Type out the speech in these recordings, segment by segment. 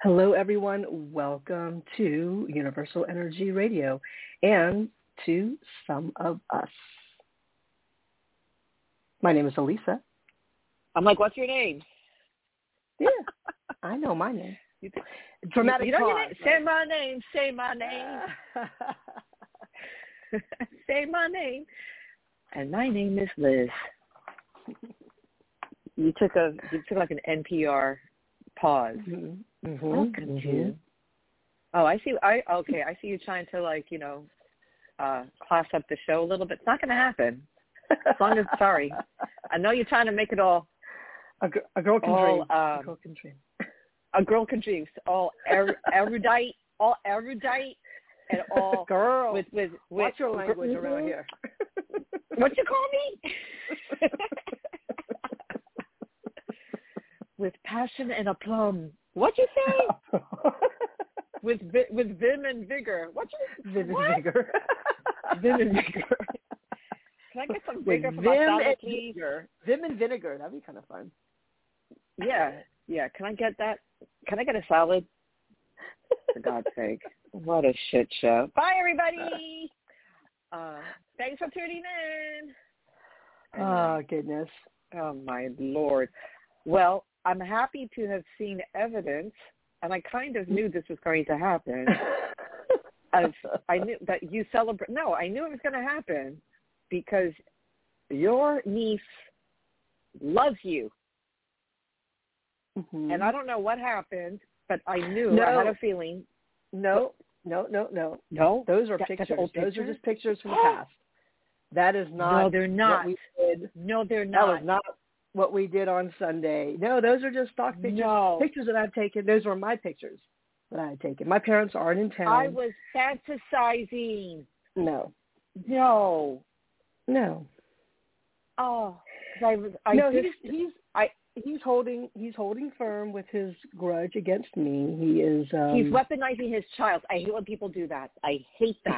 Hello, everyone. Welcome to Universal Energy Radio and to Some of Us. My name is Elisa. I'm like, what's your name? Yeah, I know my name. Dramatic you know pause. Your name? Right? Say my name. Say my name. Say my name. And my name is Liz. You took like an NPR pause. Mm-hmm. Welcome to. Oh, I see. I see you trying to class up the show a little bit. It's not going to happen. As long as sorry, I know you're trying to make it all. A girl can dream. A girl can dream. A girl can dream. All erudite, and all girl. With what's your language around here? What you call me? With passion and aplomb. What you say? with vim and vigor. What? Vim and vigor. Vim and vigor. Can I get some vigor for my salad, please? Vim and vinegar. That'd be kind of fun. Yeah. Can I get that? Can I get a salad? For God's sake. What a shit show. Bye, everybody. Thanks for tuning in. Oh, goodness. Oh, my Lord. Well, I'm happy to have seen evidence, and I kind of knew this was going to happen. I knew that you celebrate. No, I knew it was going to happen because your niece loves you. Mm-hmm. And I don't know what happened, but I knew. I had a feeling. No. Those are pictures. Those are just pictures from the past. That is not. No, they're not. What we did. No, they're not. That was not what we did on Sunday. No, those are just stock pictures. No. Pictures that I've taken. Those were my pictures that I had taken. My parents aren't in town. I was fantasizing. No. Oh, he's holding firm with his grudge against me. He is. He's weaponizing his child. I hate when people do that. I hate that.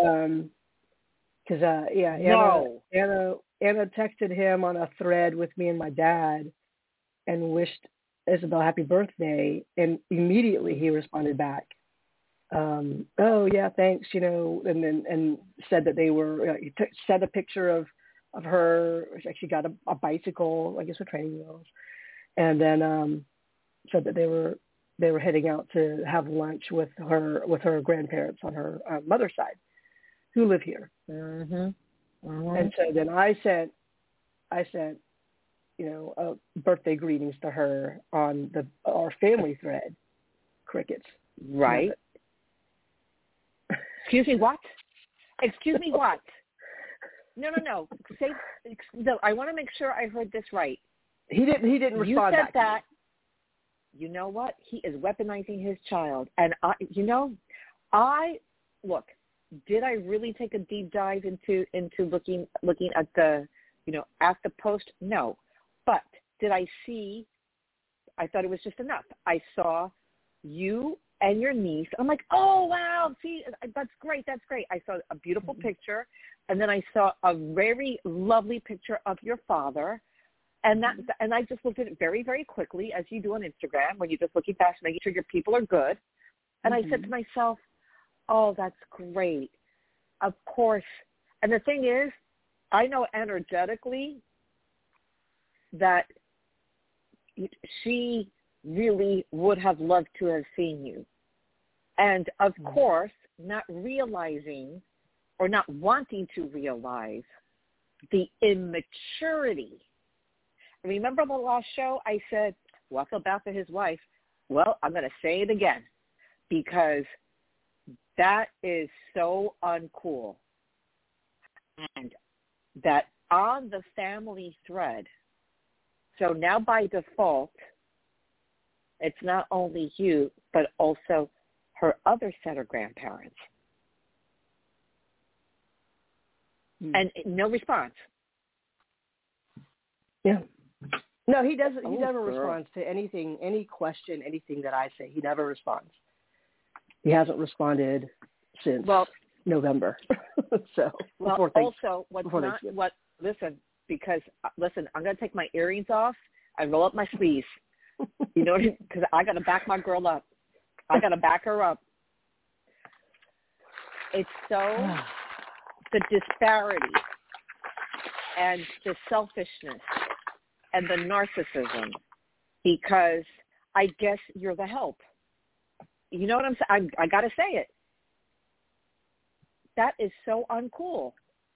Anna texted him on a thread with me and my dad, and wished Isabel happy birthday, and immediately he responded back. Oh yeah, thanks. And said that they were. He sent a picture of her. She actually got a bicycle, I guess, with training wheels, and then said that they were heading out to have lunch with her grandparents on her mother's side, who live here. Mm-hmm. Mm-hmm. And so then I sent birthday greetings to her on our family thread. Crickets. Right. Excuse me, what? No. No, I want to make sure I heard this right. He didn't respond. You said back that. You know what? He is weaponizing his child, and look. Did I really take a deep dive into looking at the at the post? No, but did I see? I thought it was just enough. I saw you and your niece. I'm like, oh wow, see, that's great. I saw a beautiful picture, and then I saw a very lovely picture of your father, and I just looked at it very, very quickly, as you do on Instagram, when you're just looking fast, making sure your people are good. And I said to myself, oh, that's great. Of course. And the thing is, I know energetically that she really would have loved to have seen you. And of course, not realizing or not wanting to realize the immaturity. Remember the last show I said, well, I feel bad for his wife. Well, I'm going to say it again because that is so uncool. And that on the family thread, so now by default, it's not only you, but also her other set of grandparents. And no response. Yeah. No, he doesn't. He never responds to anything, any question, anything that I say. He never responds. He hasn't responded since November. Listen, I'm going to take my earrings off and roll up my sleeves. You know, because I got to back my girl up. I got to back her up. It's so the disparity and the selfishness and the narcissism, because I guess you're the help. You know what I'm saying? I got to say it. That is so uncool.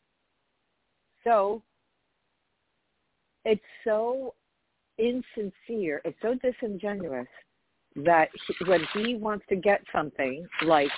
So it's so insincere. It's so disingenuous that when he wants to get something like,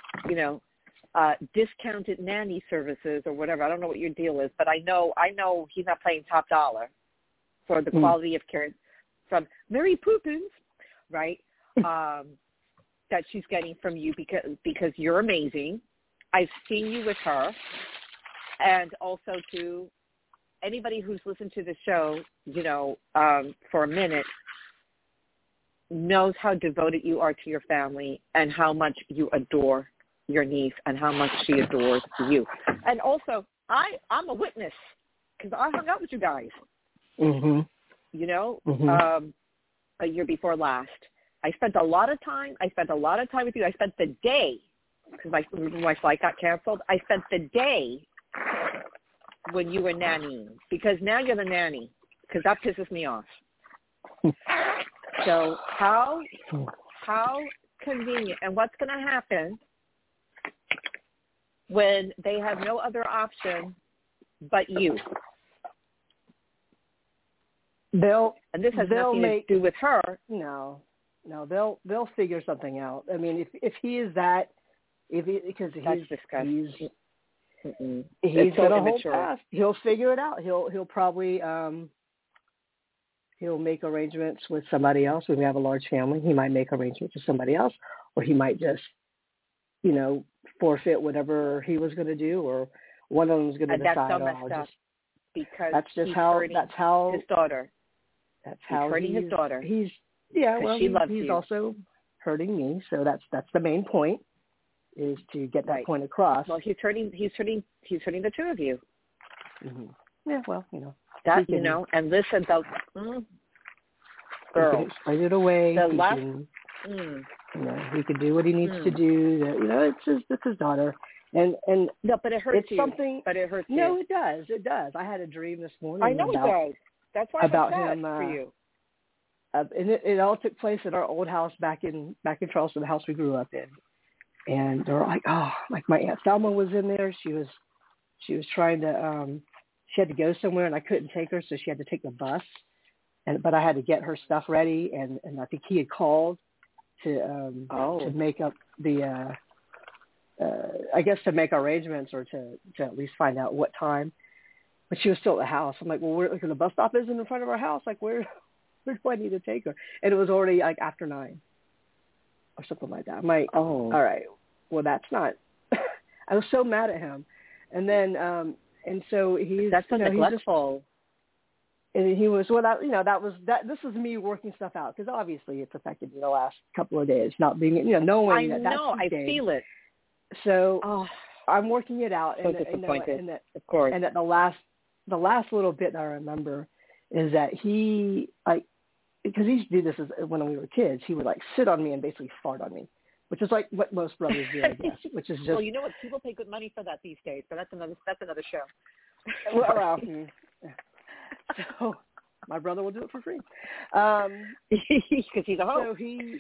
discounted nanny services or whatever, I don't know what your deal is, but I know he's not paying top dollar for the quality of care from Mary Poppins, right? That she's getting from you because you're amazing. I've seen you with her, and also to anybody who's listened to the show, for a minute, knows how devoted you are to your family and how much you adore your niece and how much she adores you. And also, I'm a witness because I hung out with you guys. Mm-hmm. A year before last. I spent a lot of time with you. I spent the day, because my flight got canceled. I spent the day when you were nannying, because now you're the nanny, because that pisses me off. So how convenient, and what's going to happen when they have no other option but you? And this has nothing to do with her. No, they'll figure something out. I mean, if he is that, because he's so gonna hold immature. fast. He'll figure it out. He'll probably he'll make arrangements with somebody else. When we have a large family, he might make arrangements with somebody else, or he might just, forfeit whatever he was going to do, or one of them is going to decide. That's so messed up, because that's just he's how hurting his daughter. That's how he's hurting his daughter. She loves he's you. also hurting me. So that's the main point, is to get that point across. Well, he's hurting the two of you. Mm-hmm. Yeah, well, that and listen, girl, he can explain it away. He can do what he needs to do. It's his daughter, and no, but it hurts it's you. something. But it hurts you. No, it does. It does. I had a dream this morning. I know it does. That's why about I'm him for you. And it all took place at our old house back in Charleston, the house we grew up in. And they were like my Aunt Thelma was in there. She was trying to she had to go somewhere, and I couldn't take her, so she had to take the bus. But I had to get her stuff ready, and I think he had called to make up the I guess to make arrangements, or to at least find out what time. But she was still at the house. I'm like, well, the bus stop isn't in front of our house. Like, where do I need to take her? And it was already like after 9 or something like that. I'm like, all right, well, that's not. I was so mad at him. And then, and so that's so neglectful. And he was, this was me working stuff out, because obviously it's affected me the last couple of days, not being, knowing that that's I feel it. So I'm working it out. So disappointed, of course. And at the last little bit that I remember is that he, because he used to do this when we were kids, he would sit on me and basically fart on me, which is like what most brothers do, I guess, which is just. Well, you know what? People pay good money for that these days, but that's another show. Well, so my brother will do it for free. Because he's a host.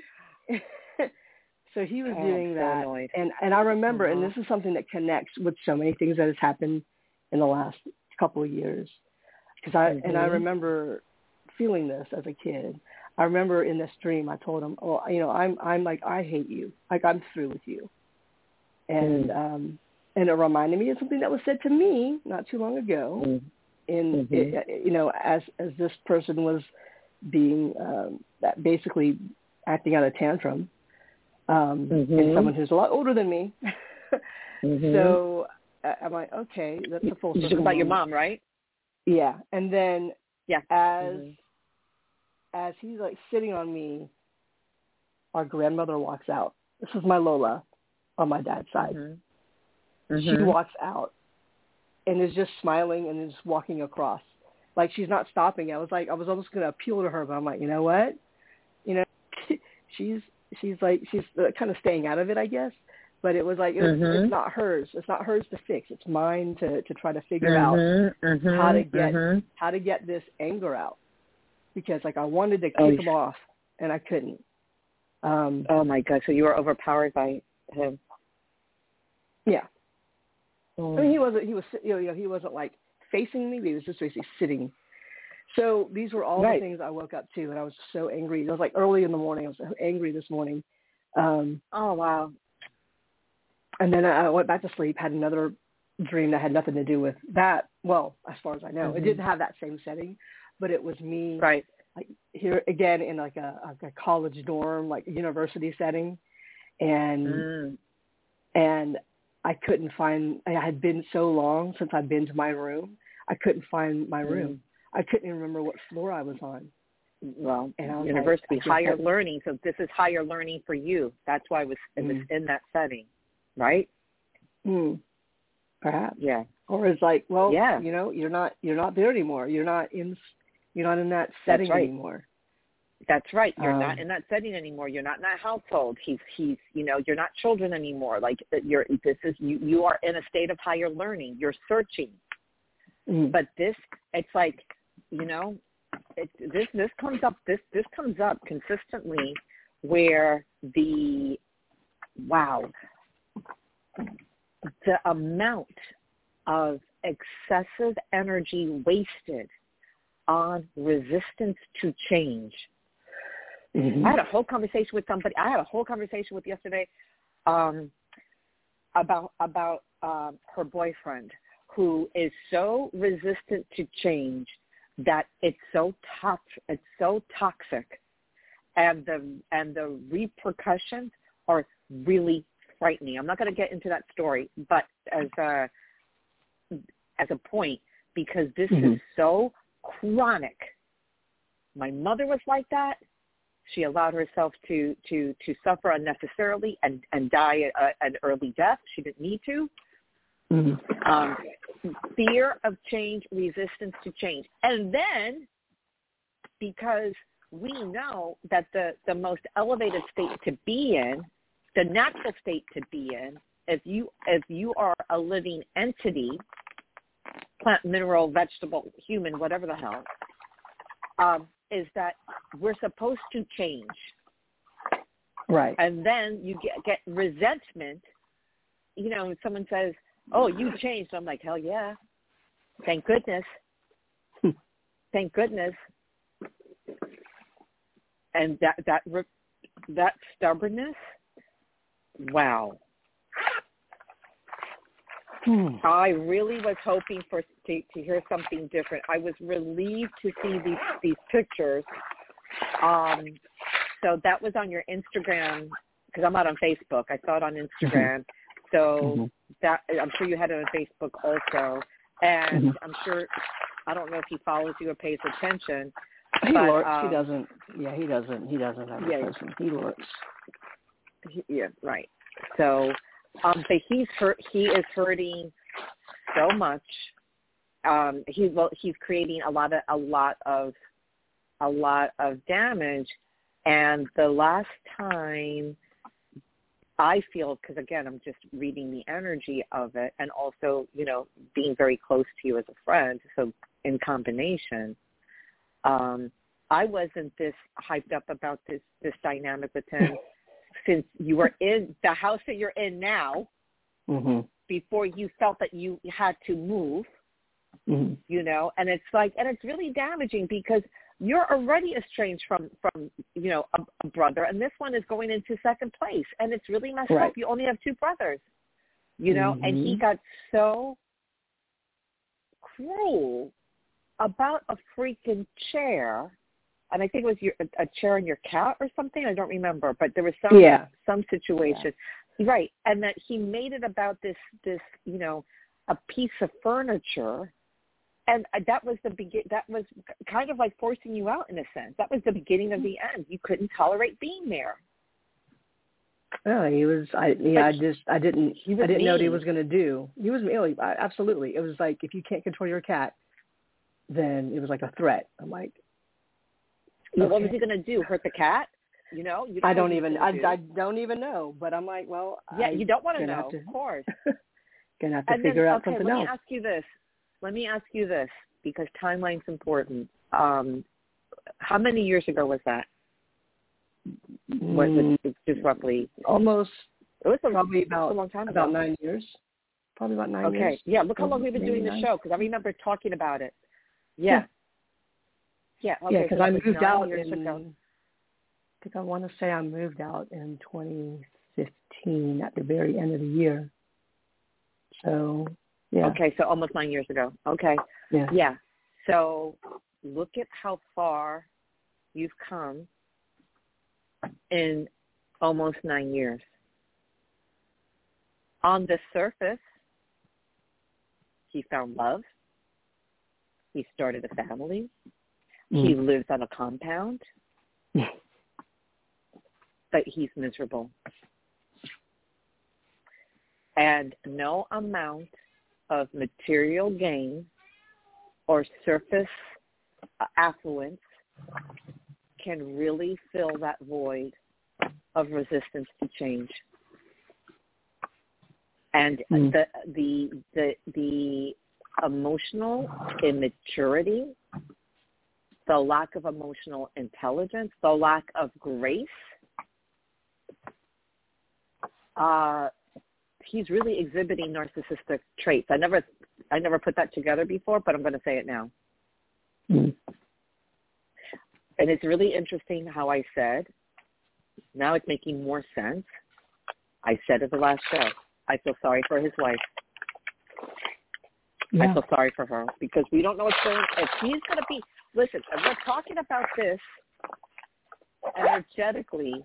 So he was doing that. So and I remember, and this is something that connects with so many things that has happened in the last couple of years. Because I remember feeling this as a kid. I remember in this dream, I told him, I'm like, I hate you. Like, I'm through with you. And it reminded me of something that was said to me not too long ago. As this person was being basically acting out a tantrum, and someone who's a lot older than me. So I'm like, okay, that's a full circle. You're talking about your mom, right? Yeah. And then as he's sitting on me, our grandmother walks out. This is my Lola on my dad's side. She walks out and is just smiling and is walking across. Like, she's not stopping. I was almost going to appeal to her, but I'm like, you know what? She's she's kind of staying out of it, I guess. But it was like it's not hers. It's not hers to fix. It's mine to try to figure out how to get this anger out, because like I wanted to kick him off and I couldn't. Oh my God! So you were overpowered by him. Yeah. I mean, he wasn't like facing me. But he was just basically sitting. So these were all the things I woke up to, and I was so angry. It was like early in the morning. I was so angry this morning. Oh wow. And then I went back to sleep, had another dream that had nothing to do with that. Well, as far as I know, it didn't have that same setting, but it was me like here again in like a college dorm, like a university setting. And I couldn't find, I had been so long since I'd been to my room. I couldn't find my room. I couldn't even remember what floor I was on. Well, and university, higher learning. So this is higher learning for you. That's why it was in that setting. Right? Perhaps. Yeah. Or it's like, well, you're not there anymore. You're not in that setting anymore. That's right. You're not in that setting anymore. You're not in that household. He's you're not children anymore. Like you are in a state of higher learning. You're searching. But this, it's like, this comes up consistently where the amount of excessive energy wasted on resistance to change. I had a whole conversation with somebody. I had a whole conversation with yesterday about her boyfriend, who is so resistant to change that it's so toxic, and the repercussions are really frightening. I'm not going to get into that story, but as a point, because this is so chronic. My mother was like that. She allowed herself to suffer unnecessarily and die an early death. She didn't need to. Fear of change, resistance to change. And then, because we know that the most elevated state to be in, the natural state to be in, if you are a living entity, plant, mineral, vegetable, human, whatever the hell, is that we're supposed to change. Right. And then you get resentment. Someone says, "Oh, you changed." I'm like, "Hell yeah. Thank goodness." Thank goodness. And that stubbornness, wow. I really was hoping to hear something different. I was relieved to see these pictures. So that was on your Instagram, because I'm not on Facebook. I saw it on Instagram. So that, I'm sure you had it on Facebook also. And I'm sure, I don't know if he follows you or pays attention. He doesn't. Yeah, he doesn't. He doesn't have a person. He looks. Yeah, right. So, but he is hurting so much. He's creating a lot of damage. And the last time, I feel, because again, I'm just reading the energy of it, and also, being very close to you as a friend. So in combination, I wasn't this hyped up about this dynamic with him since you were in the house that you're in now, before you felt that you had to move, and it's really damaging, because you're already estranged from a brother, and this one is going into second place, and it's really messed up. You only have two brothers, and he got so cruel about a freaking chair, and I think it was a chair and your cat or something. I don't remember, but there was some situation, right? And that he made it about this a piece of furniture. And that was that was kind of like forcing you out in a sense. That was the beginning of the end. You couldn't tolerate being there. Oh, he was. I didn't know what he was going to do. He was mean. Absolutely. It was like, if you can't control your cat, then it was like a threat. I'm like, what was he going to do? Hurt the cat? You know, you I don't don't know even. what he's I gonna do. don't even know. But I'm like, well, Yeah, you don't want to gonna know, have to, of course. gonna have to And figure then, out okay, something let me else. ask you this, because timeline's important. How many years ago was that? Was it just roughly? Almost. It was probably a long time about ago. 9 years. Probably about 9 years. Okay. Yeah. Look how long we've been Maybe doing the 9. show, because I remember talking about it. Yeah. Yeah. Okay. Yeah, because so I that was moved 9 out years in. ago. I think I want to say I moved out in 2015 at the very end of the year. So, yeah. Okay. So almost 9 years ago. Okay. Yeah. Yeah. So look at how far you've come in almost 9 years. On the surface, he found love. He started a family. He lives on a compound. But he's miserable. And no amount of material gain or surface affluence can really fill that void of resistance to change. And the emotional immaturity, the lack of emotional intelligence, the lack of grace, he's really exhibiting narcissistic traits. I never put that together before, but I'm going to say it now. And it's really interesting how I said, now it's making more sense. I said at the last show, I feel sorry for his wife. Yeah. I feel sorry for her because we don't know what's going on. If he's going to be, listen, if we're talking about this energetically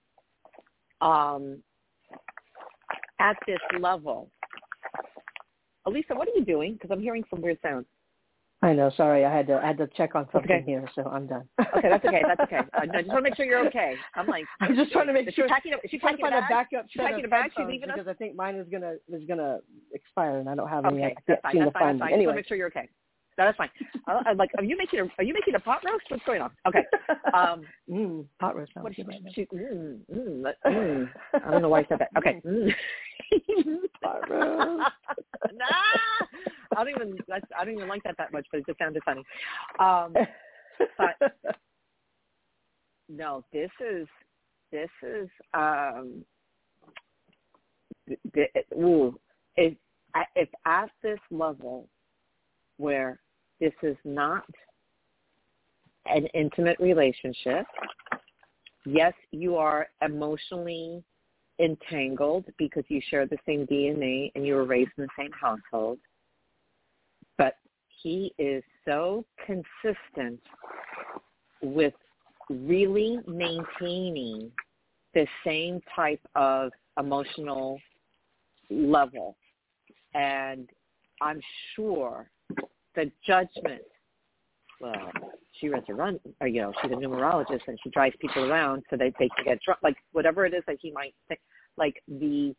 at this level. Elisa, what are you doing? Because I'm hearing some weird sounds. I know. Sorry, I had to check on something here, so I'm done. Okay, that's okay. That's okay. I just want to make sure you're okay. I'm like, I'm just trying to make sure. She's trying to find a backup set of headphones because I think mine is gonna expire and I don't have any. Okay, that's fine. That's fine. Anyway, I just want to make sure you're okay. No, that's fine. I'm like, are you making a pot roast? What's going on? Okay. Pot roast. What is she? I don't know why I said that. Okay. Pot roast. Nah, I don't even like that much, but it just sounded funny. But no, this is if at this level where this is not an intimate relationship. Yes, you are emotionally entangled because you share the same DNA and you were raised in the same household. But he is so consistent with really maintaining the same type of emotional level. And I'm sure the judgment, well, she runs a run, or, you know, she's a numerologist and she drives people around so that they can get drunk, like whatever it is that he might think, like the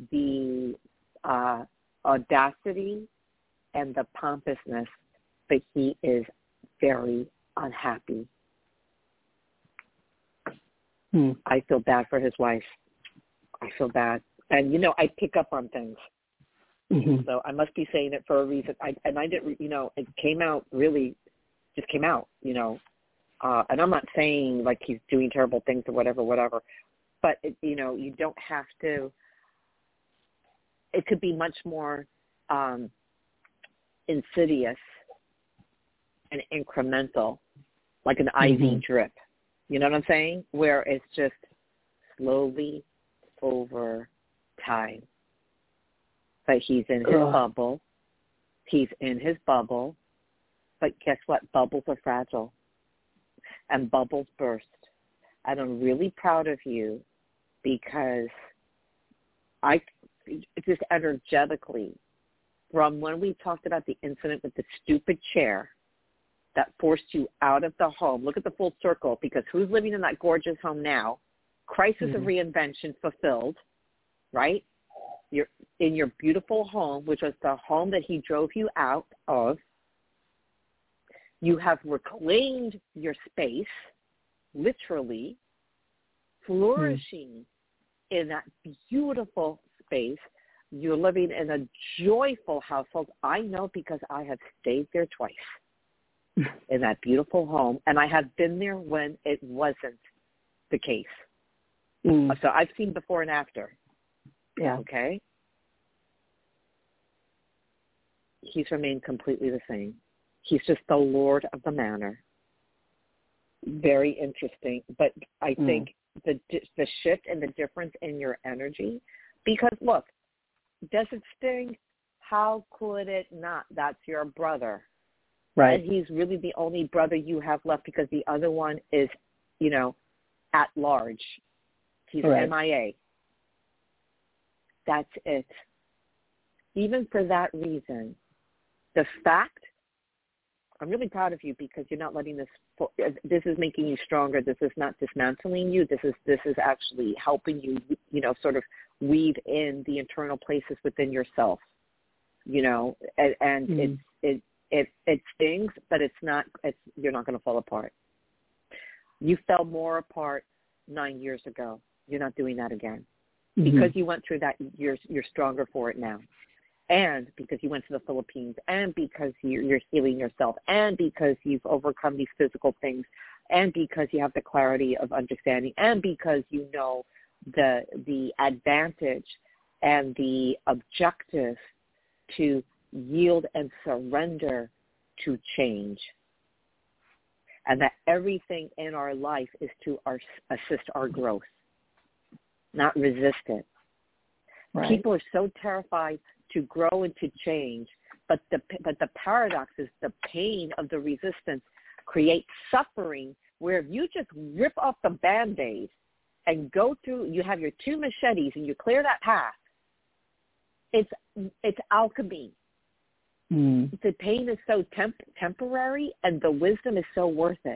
audacity and the pompousness, but he is very unhappy. I feel bad for his wife. I feel bad. And, you know, I pick up on things. So I must be saying it for a reason. I didn't, you know, it came out really, just came out, you know. And I'm not saying like he's doing terrible things or whatever. But, you know, you don't have to, it could be much more insidious and incremental, like an IV drip. You know what I'm saying? Where it's just slowly over time. But he's in his bubble. He's in his bubble. But guess what? Bubbles are fragile. And bubbles burst. And I'm really proud of you because I just energetically, from when we talked about the incident with the stupid chair that forced you out of the home, look at the full circle, because who's living in that gorgeous home now? Crisis of reinvention fulfilled, right? You're in your beautiful home, which was the home that he drove you out of. You have reclaimed your space, literally, flourishing in that beautiful space. You're living in a joyful household. I know because I have stayed there twice in that beautiful home, and I have been there when it wasn't the case. So I've seen before and after. Yeah. Okay? He's remained completely the same. He's just the Lord of the Manor. Very interesting. But I think the shift and the difference in your energy, because, look, does it sting? How could it not? That's your brother. Right. And he's really the only brother you have left because the other one is, at large. He's MIA. That's it. Even for that reason, the fact, I'm really proud of you because you're not letting this is making you stronger. This is not dismantling you. This is actually helping you, sort of weave in the internal places within yourself, and it stings, but you're not going to fall apart. You fell more apart 9 years ago. You're not doing that again. Because you went through that, you're stronger for it now. And because you went to the Philippines, and because you're healing yourself, and because you've overcome these physical things, and because you have the clarity of understanding, and because you know the advantage and the objective to yield and surrender to change. And that everything in our life is to assist our growth, not resist it. Right. People are so terrified to grow and to change, but the paradox is the pain of the resistance creates suffering, where if you just rip off the Band-Aid and go through, you have your 2 machetes and you clear that path, it's alchemy. The pain is so temporary, and the wisdom is so worth it.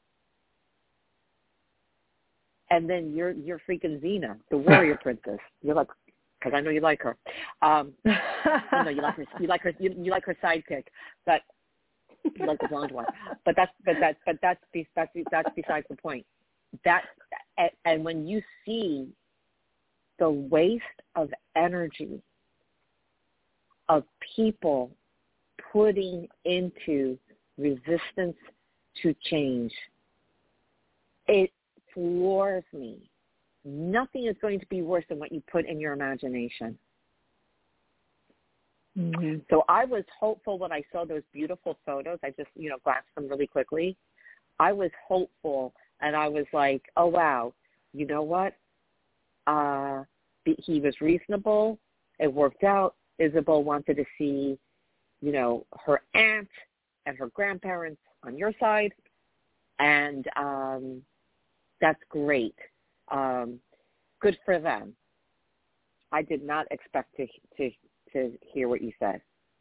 And then you're freaking Xena, the warrior princess. You're like, because I know you like her. You like her sidekick, but you like the blonde one. But that's besides the point. And when you see the waste of energy of people putting into resistance to change, it floors me. Nothing is going to be worse than what you put in your imagination. So I was hopeful when I saw those beautiful photos. I just, glanced them really quickly. I was hopeful, and I was like, oh, wow, you know what? He was reasonable. It worked out. Isabel wanted to see, her aunt and her grandparents on your side, and that's great. Good for them. I did not expect to hear what you said.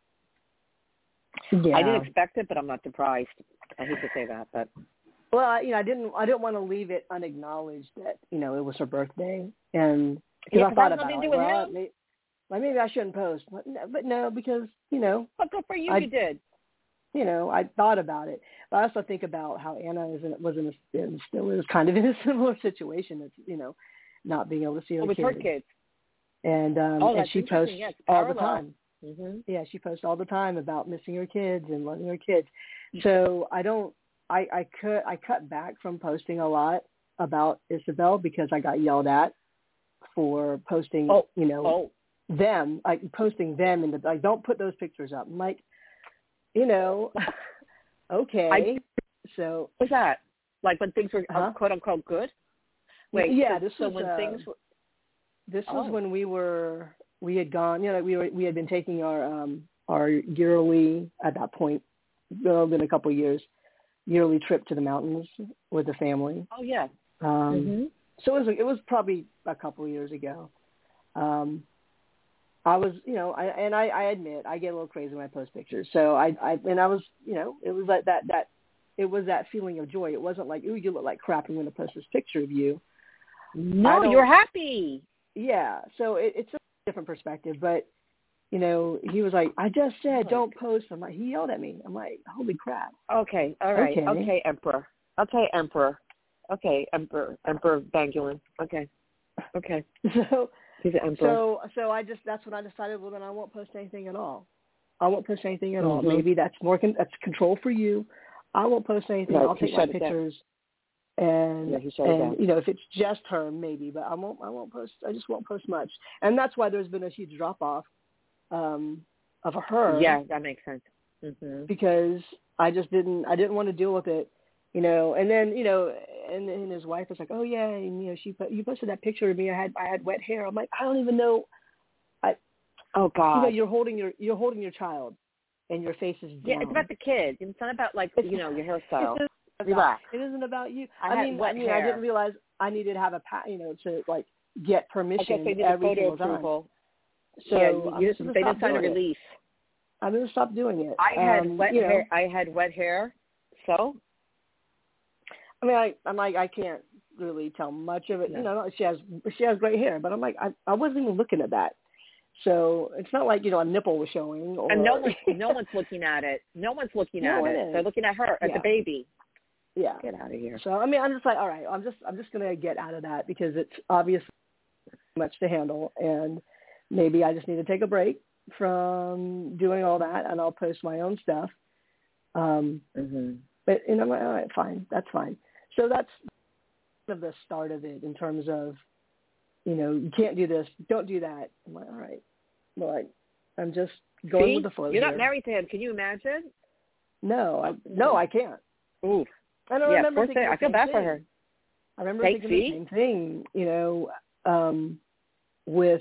Yeah. I didn't expect it, but I'm not surprised. I hate to say that, but well, I didn't want to leave it unacknowledged that it was her birthday, and because I thought about it. Maybe I shouldn't post, but no, because But good for you, you did. I thought about it, but I also think about how Anna still is kind of in a similar situation. That's not being able to see her with kids. Her kids. And she posts all the time. Mm-hmm. Yeah, she posts all the time about missing her kids and loving her kids. So I cut back from posting a lot about Isabel because I got yelled at for posting them, like posting them, and like, don't put those pictures up. I'm like, okay. So what's that? Like when things were quote unquote good? Wait, yeah. This was when we had gone. We had been taking our yearly, at that point, been a couple of years, yearly trip to the mountains with the family. Oh yeah. So it was probably a couple of years ago. I was, I admit I get a little crazy when I post pictures. So I was, it was like that it was that feeling of joy. It wasn't like, ooh, you look like crap, I'm going to post this picture of you. No, you're happy. Yeah. So it's a different perspective, but he was like, I just said, don't post. I'm like, he yelled at me. I'm like, holy crap. Okay. All right. Okay, Emperor. Okay, Emperor Bangulin. Okay. So He's an emperor. so that's when I decided. Well, then I won't post anything at all. I won't post anything at all. Mm-hmm. Maybe that's that's control for you. I won't post anything. Right, I'll take my pictures. And if it's just her, maybe, but I won't post. I just won't post much, and that's why there's been a huge drop off of her. Yeah, that makes sense. Mm-hmm. Because I didn't want to deal with it, And then and then his wife was like, oh yeah, and you posted that picture of me. I had wet hair. I'm like, I don't even know. Oh God. You're holding your child, and your face is down. Yeah, it's about the kids. It's not about your hairstyle. Relax. It isn't about you. I didn't realize I needed to have to get permission. I guess they did a photo approval. So they didn't sign a release. I'm going to stop doing it. I had wet hair. I had wet hair. So. I mean, I can't really tell much of it. No. She has great hair, but I'm like, I wasn't even looking at that. So it's not like a nipple was showing. Or... And no one's looking at it. No one's looking at it. They're looking at her, at the baby. Yeah. Get out of here. So I mean, I'm just like, all right, I'm just gonna get out of that because it's obviously too much to handle, and maybe I just need to take a break from doing all that, and I'll post my own stuff. But I'm like, all right, fine, that's fine. So that's kind of the start of it in terms of, you can't do this, don't do that. I'm like, all right, well, I'm just going with the flow. You're not married to him. Can you imagine? No, I can't. Oof. And I remember thinking I feel bad for her. I remember thinking the same thing, with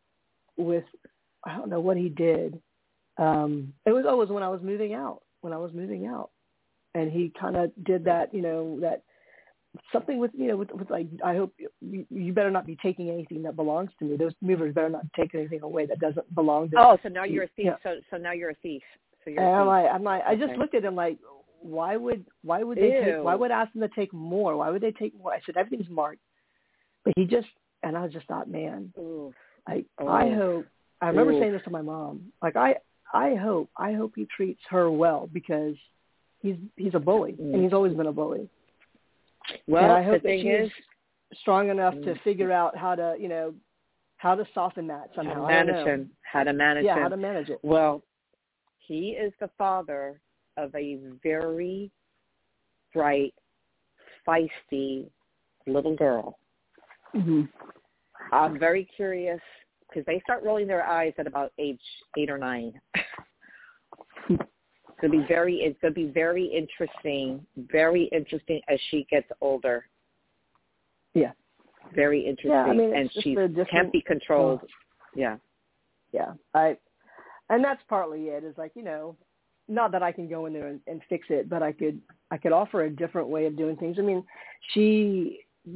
I don't know what he did. It was always when I was moving out. And he kind of did that, that something with like, I hope you better not be taking anything that belongs to me. Those movers better not take anything away that doesn't belong to me. Oh, so now you're a thief. Yeah. So now you're a thief. So you're a thief. I'm like, I just looked at him like, why would I ask them to take more? Why would they take more? I said, everything's marked. But and I just thought, man, I hope, I remember saying this to my mom, like, I hope he treats her well because he's a bully and he's always been a bully. Well, and I hope that she's strong enough to figure out how to soften that somehow. How to manage Yeah, how to manage it. Well, he is the father of a very bright, feisty little girl. Mm-hmm. I'm very curious because they start rolling their eyes at about age 8 or 9. It's gonna be very interesting as she gets older. Yeah. Very interesting. Yeah, I mean, and she can't be controlled. Yeah. Yeah. And that's partly it, is like, not that I can go in there and fix it, but I could offer a different way of doing things. I mean, she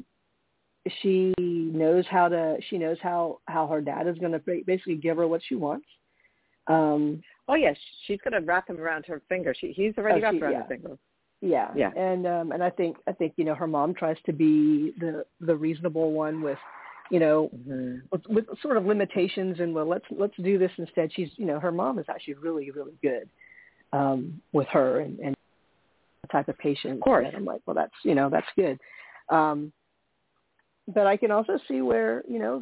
knows how her dad is going to basically give her what she wants. Oh yes, she's going to wrap him around her finger. He's already wrapped around her finger. Yeah. Yeah. And I think her mom tries to be the reasonable one with, with sort of limitations and, well, let's do this instead. She's, her mom is actually really, really good with her and the type of patience. Of course. And I'm like, well, that's good. But I can also see where,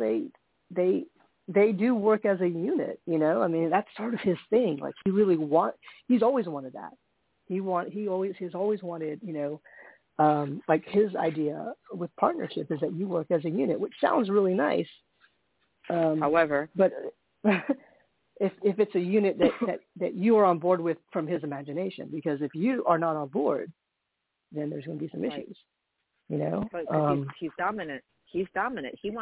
they do work as a unit, I mean, that's sort of his thing. Like he's always wanted that. He's always wanted, like his idea with partnership is that you work as a unit, which sounds really nice. However, but if it's a unit that you are on board with from his imagination, because if you are not on board, then there's going to be some issues, But he's dominant. He's dominant. He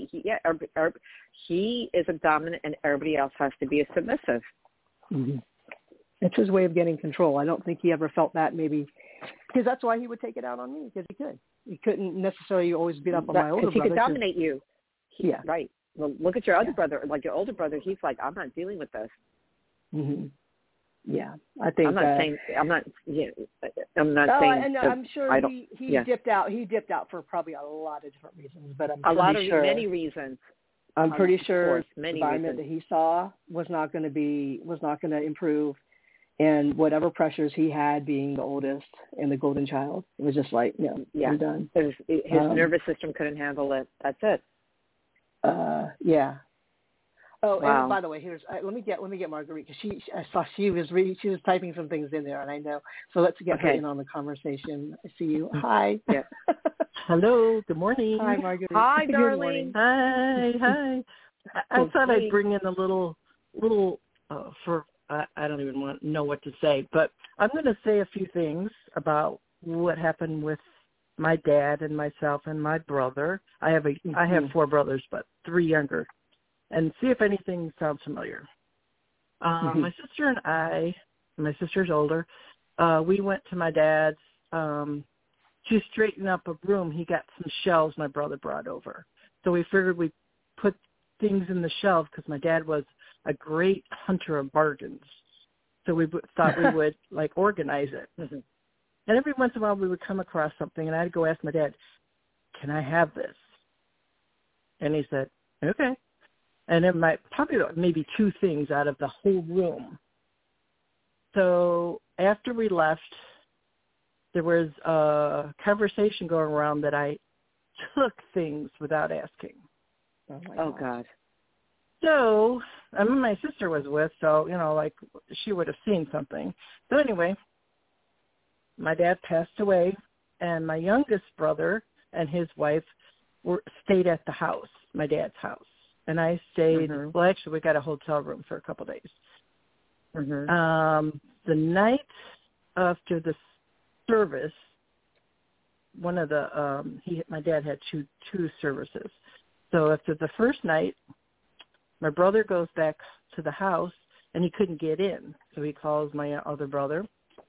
is a dominant, and everybody else has to be a submissive. Mm-hmm. It's his way of getting control. I don't think he ever felt that, maybe because that's why he would take it out on me, because he could. He couldn't necessarily always beat up on my older brother. Because he could dominate you. Yeah. Right. Well, look at your other brother. Like your older brother, he's like, I'm not dealing with this. Mm-hmm. Yeah, I think. I'm not saying. I'm sure he dipped out. He dipped out for probably a lot of different reasons, but many reasons. I'm pretty sure the environment that he saw was not going to improve, And whatever pressures he had being the oldest and the golden child, it was just like, no, Yeah. I'm done. His nervous system couldn't handle it. That's it. Yeah. Oh, Wow. and by the way, let me get Marguerite, because I saw she was typing some things in there, and I know. So let's get her in on the conversation. I see you. Hi. Yeah. Hello. Good morning. Hi, Marguerite. Hi, Good darling. morning. Hi. I thought I'd bring in a little I don't even know what to say, but I'm going to say a few things about what happened with my dad and myself and my brother. I have 4 brothers, but 3 younger, and see if anything sounds familiar. My sister and I, my sister's older, we went to my dad's to straighten up a room. He got some shelves my brother brought over, so we figured we'd put things in the shelf because my dad was a great hunter of bargains. So we thought we would like organize it. And every once in a while we would come across something, and I'd go ask my dad, "Can I have this?" And he said, "Okay." And it might probably maybe 2 things out of the whole room. So after we left, there was a conversation going around that I took things without asking. Oh God. So, I mean, my sister was with, so, like, she would have seen something. So anyway, my dad passed away, and my youngest brother and his wife stayed at the house, my dad's house. And I stayed, well, actually, we got a hotel room for a couple of days. The night after the service, one of the, my dad had two services. So after the first night, my brother goes back to the house, and he couldn't get in. So he calls my other brother,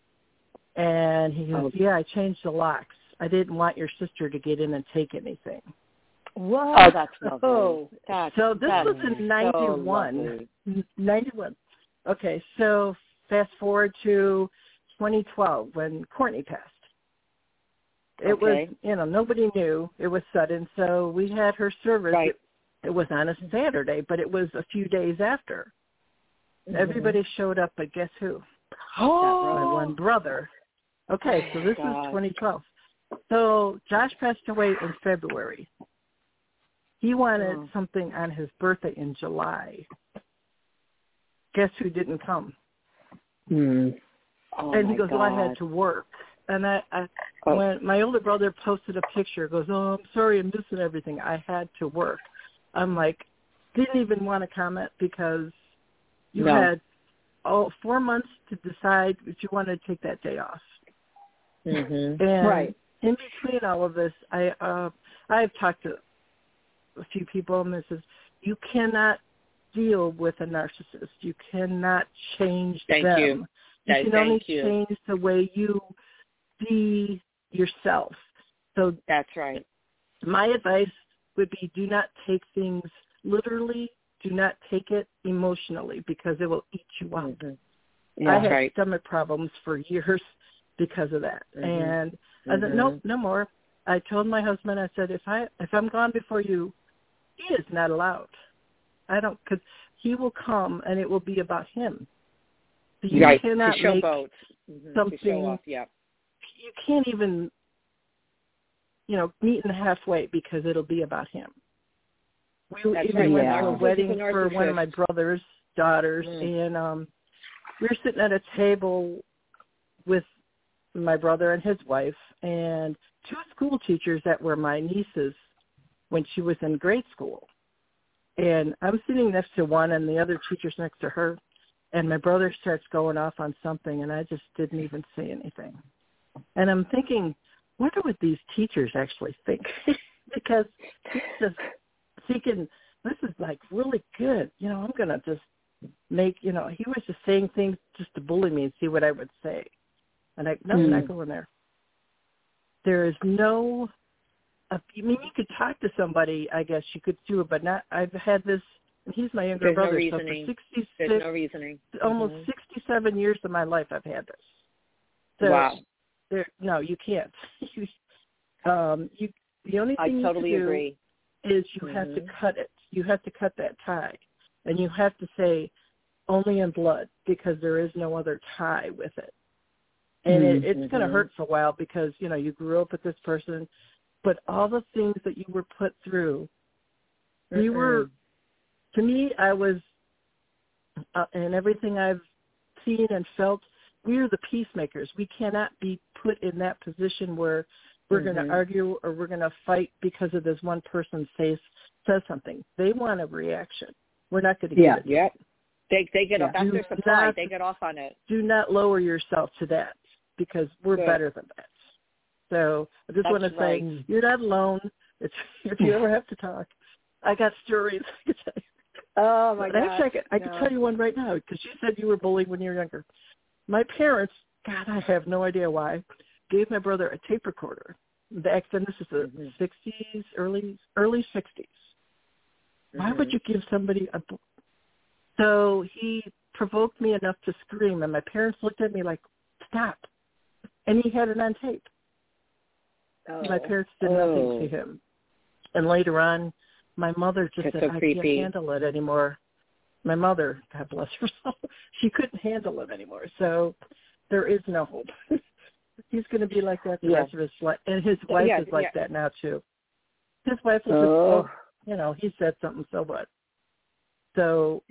and he goes, "Yeah, I changed the locks. I didn't want your sister to get in and take anything." What? Oh, that's lovely. So this was in 91. 91. Okay, so fast forward to 2012 when Courtney passed. It was, nobody knew. It was sudden. So we had her service. Right. It was on a Saturday, but it was a few days after. Everybody showed up, but guess who? My one brother. Okay, so this is 2012. So Josh passed away in February. He wanted something on his birthday in July. Guess who didn't come? And he goes, "Well, I had to work." And when my older brother posted a picture, goes, "Oh, I'm sorry, I'm missing everything. I had to work." I'm like, didn't even want to comment because you had 4 months to decide if you wanted to take that day off. And in between all of this, I've talked to a few people, and this is, you cannot deal with a narcissist. You cannot change them. You can only change the way you see yourself. So that's right. My advice would be, do not take things literally. Do not take it emotionally, because it will eat you up. I had stomach problems for years because of that. And I said, no more. I told my husband, I said, if I'm gone before you, he is not allowed. Because he will come and it will be about him. So you cannot to show make both. something. To show off, You can't even, meet in halfway, because it'll be about him. We went to a wedding for one of my brother's daughters, and we were sitting at a table with my brother and his wife, and 2 school teachers that were my nieces when she was in grade school. And I'm sitting next to one, and the other teacher's next to her, and my brother starts going off on something, and I just didn't even say anything. And I'm thinking, what would these teachers actually think? Because he's just thinking, this is like really good. I'm going to just make, he was just saying things just to bully me and see what I would say. And I'm not going there. There is no, you could talk to somebody, I guess you could do it, but not, I've had this, and he's my younger brother, no so for 66, there's no reasoning. Almost 67 years of my life I've had this. So wow. No, you can't. The only thing I totally you can do agree. is you have to cut it. You have to cut that tie. And you have to say, only in blood because there is no other tie with it. And it's going to hurt for a while because, you know, you grew up with this person, but all the things that you were put through, we were, to me, I was, and everything I've seen and felt, we are the peacemakers. We cannot be put in that position where we're going to argue or we're going to fight because of this one person says something. They want a reaction. We're not going to give it. Yeah. They get off. That's their supply. They get off on it. Do not lower yourself to that because we're better than that. So I just want to say you're not alone. If you ever have to talk, I got stories I can tell you. Oh, my God. Actually, I can tell you one right now because you said you were bullied when you were younger. My parents, God, I have no idea why, gave my brother a tape recorder. Back then, this is the 60s, early 60s. Why would you give somebody a book? So he provoked me enough to scream, and my parents looked at me like, stop. And he had it on tape. Oh. My parents did nothing to him. And later on, my mother just said, I can't handle it anymore. My mother, God bless her soul, she couldn't handle it anymore. So there is no hope. He's going to be like that the rest of his life. And his wife is like that now, too. His wife will just, you know, he said something, so what? So,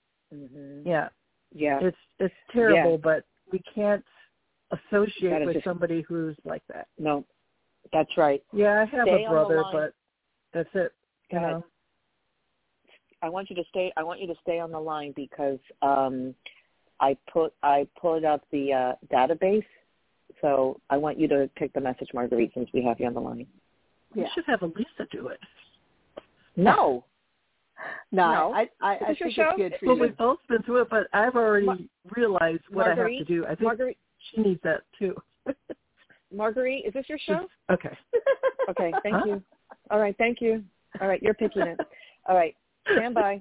it's terrible, but we can't associate with somebody who's like that. No, that's right. Yeah, I have a brother, but that's it. You know. I want you to stay on the line because I pulled up the database. So I want you to take the message, Marguerite, since we have you on the line. You should have Elisa do it. No. I think it's good for you. Well, we've both been through it, but I've already realized what I have to do. I think she needs that, too. Marguerite, is this your show? Okay. Okay, thank you. All right, thank you. All right, you're picking it. All right, stand by.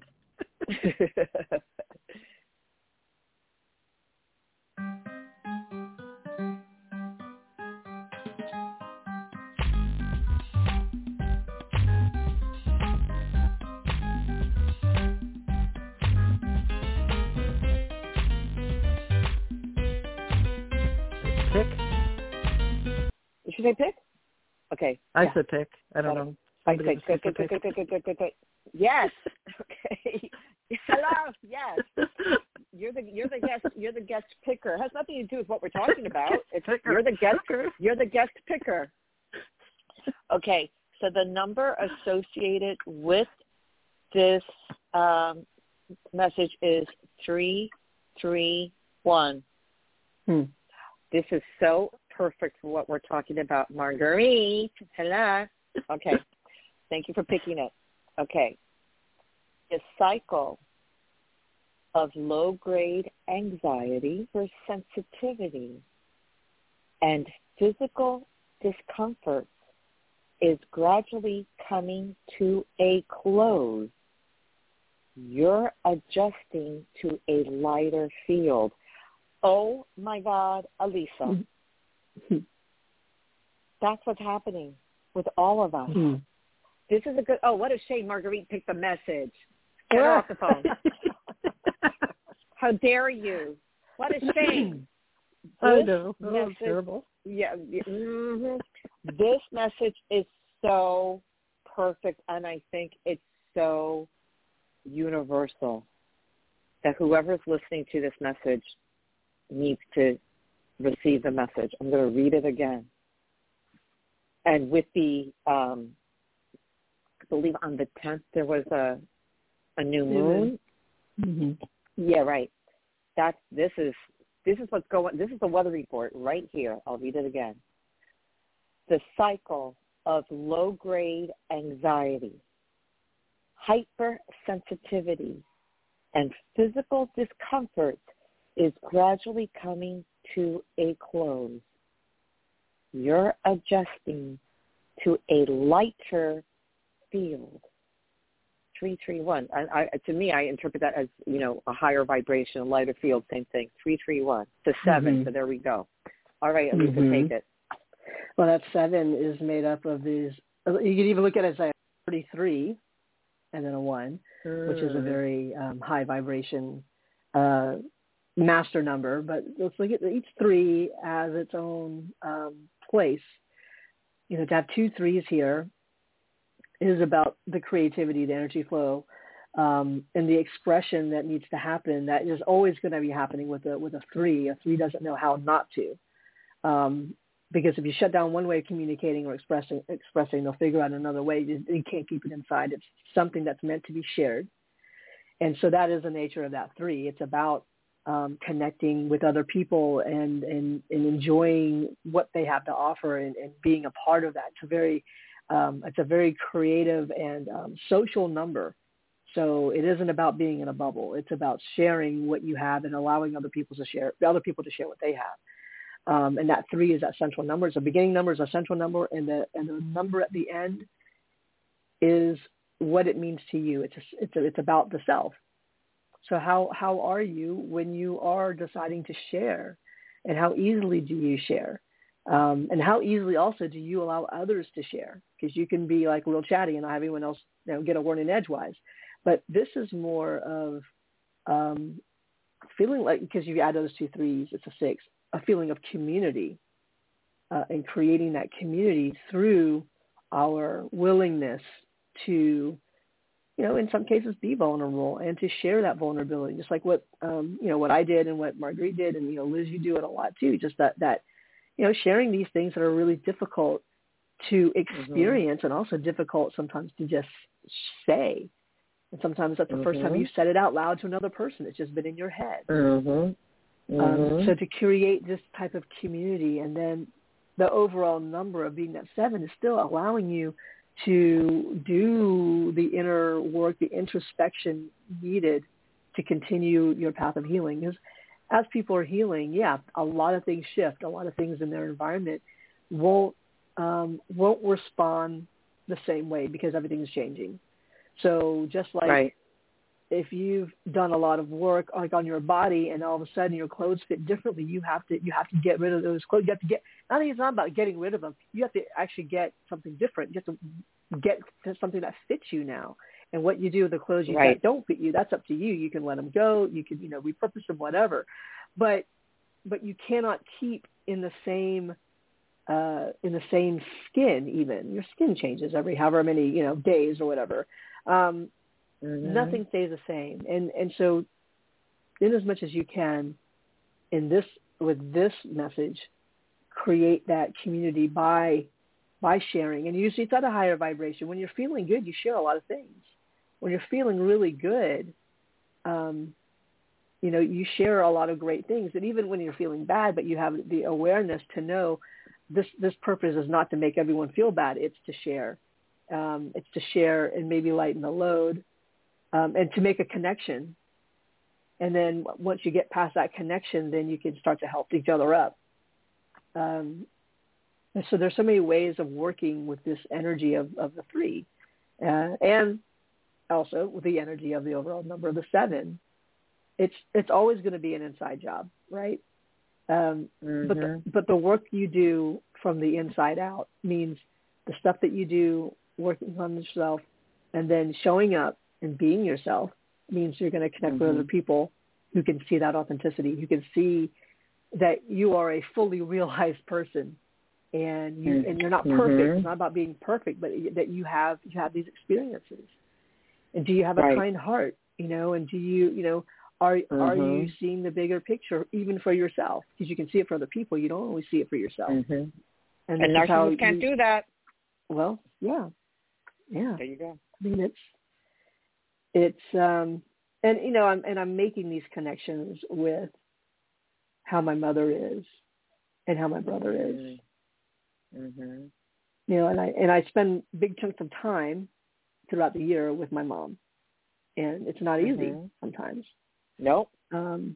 Pick? Did you say pick? Okay. I said pick. I don't know. Okay, good. Yes. Okay. Hello. Yes. You're the guest picker. It has nothing to do with what we're talking about. You're the guest. You're the guest picker. Okay. So the number associated with this message is 331. This is so perfect for what we're talking about, Marguerite. Hello. Okay. Thank you for picking it. Okay. The cycle of low-grade anxiety or sensitivity and physical discomfort is gradually coming to a close. You're adjusting to a lighter field. Oh, my God, Elisa. That's what's happening with all of us. This is what a shame Marguerite picked the message. Get her off the phone. How dare you? What a shame. I know. That's terrible. Yeah. This message is so perfect, and I think it's so universal that whoever's listening to this message needs to receive the message. I'm going to read it again. And with the, I believe on the 10th there was a new moon. Yeah, right. This is what's going. This is the weather report right here. I'll read it again. The cycle of low-grade anxiety, hypersensitivity, and physical discomfort is gradually coming to a close. You're adjusting to a lighter field. 331. To me, I interpret that as, a higher vibration, a lighter field, same thing. 331. The 7, so there we go. All right, Elisa, take it. Well, that 7 is made up of these, you can even look at it as 33 and then a 1, which is a very high vibration master number, but let's look at each 3 as its own place. You know, to have 2 3s here is about the creativity, the energy flow, and the expression that needs to happen. That is always going to be happening with a 3. A 3 doesn't know how not to, because if you shut down one way of communicating or expressing, they'll figure out another way. You can't keep it inside. It's something that's meant to be shared, and so that is the nature of that 3. It's about connecting with other people and enjoying what they have to offer and being a part of that. It's a very creative and social number. So it isn't about being in a bubble. It's about sharing what you have and allowing other people to share what they have. And that 3 is that central number. It's a beginning number, is a central number, and the number at the end is what it means to you. It's about the self. So how are you when you are deciding to share, and how easily do you share, and how easily also do you allow others to share? Because you can be like real chatty and not have anyone else get a word in edgewise. But this is more of feeling like, because you add those 2 3s, it's a 6, a feeling of community, and creating that community through our willingness to, in some cases be vulnerable and to share that vulnerability, just like what, what I did and what Marguerite did. And, Liz, you do it a lot too. Just that sharing these things that are really difficult to experience and also difficult sometimes to just say. And sometimes that's the first time you've said it out loud to another person. It's just been in your head. So to create this type of community, and then the overall number of being that 7 is still allowing you to do the inner work, the introspection needed to continue your path of healing. Because as people are healing, a lot of things shift. A lot of things in their environment won't respond the same way because everything's changing. So just like if you've done a lot of work like on your body and all of a sudden your clothes fit differently, you have to get rid of those clothes. You have to get, I think it's not about getting rid of them. You have to actually get something different. You have to get something that fits you now. And what you do with the clothes that don't fit you, that's up to you. You can let them go. You can, repurpose them, whatever. But you cannot keep in the same skin. Even your skin changes every however many days or whatever. Nothing stays the same. And so in as much as you can with this message, create that community by sharing. And usually it's at a higher vibration. When you're feeling good, you share a lot of things. When you're feeling really good, you share a lot of great things. And even when you're feeling bad, but you have the awareness to know this purpose is not to make everyone feel bad. It's to share. It's to share and maybe lighten the load, and to make a connection. And then once you get past that connection, then you can start to help each other up. And so there's so many ways of working with this energy of the 3, and also with the energy of the overall number of the 7. It's always going to be an inside job, right? But the work you do from the inside out means the stuff that you do working on yourself and then showing up and being yourself means you're going to connect with other people who can see that authenticity, who can see that you are a fully realized person, and you're not perfect. It's not about being perfect, but that you have these experiences. And do you have a kind heart? And do you are you seeing the bigger picture even for yourself? Because you can see it for other people, you don't always see it for yourself. And narcissists can't do that. Well, yeah. There you go. I mean, it's I'm making these connections with how my mother is and how my brother is. And I spend big chunks of time throughout the year with my mom, and it's not easy sometimes. Nope. And